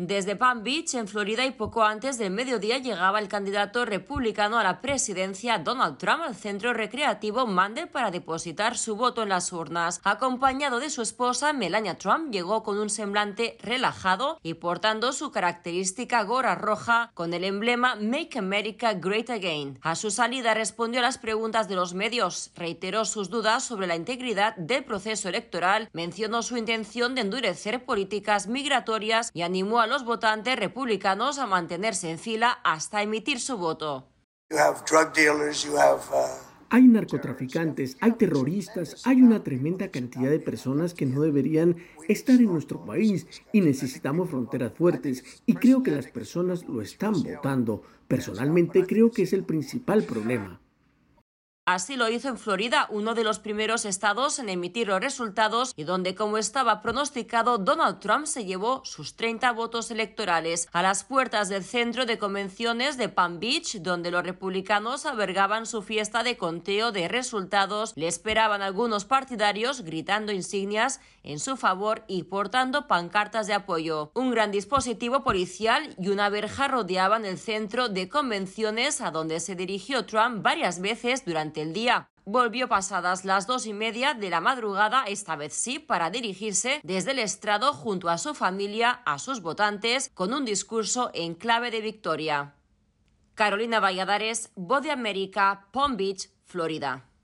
Desde Palm Beach, en Florida, y poco antes del mediodía llegaba el candidato republicano a la presidencia, Donald Trump, al centro recreativo Mandel para depositar su voto en las urnas. Acompañado de su esposa, Melania Trump, llegó con un semblante relajado y portando su característica gorra roja con el emblema Make America Great Again. A su salida respondió a las preguntas de los medios, reiteró sus dudas sobre la integridad del proceso electoral, mencionó su intención de endurecer políticas migratorias y animó a los votantes republicanos a mantenerse en fila hasta emitir su voto. Hay narcotraficantes, hay terroristas, hay una tremenda cantidad de personas que no deberían estar en nuestro país y necesitamos fronteras fuertes y creo que las personas lo están votando. Personalmente creo que es el principal problema. Así lo hizo en Florida, uno de los primeros estados en emitir los resultados y donde, como estaba pronosticado, Donald Trump se llevó sus 30 votos electorales. A las puertas del centro de convenciones de Palm Beach, donde los republicanos albergaban su fiesta de conteo de resultados, le esperaban algunos partidarios gritando insignias en su favor y portando pancartas de apoyo. Un gran dispositivo policial y una verja rodeaban el centro de convenciones, a donde se dirigió Trump varias veces durante el día. Volvió pasadas las 2:30 de la madrugada, esta vez sí, para dirigirse desde el estrado junto a su familia, a sus votantes, con un discurso en clave de victoria. Carolina Valladares, Voz de América, Palm Beach, Florida.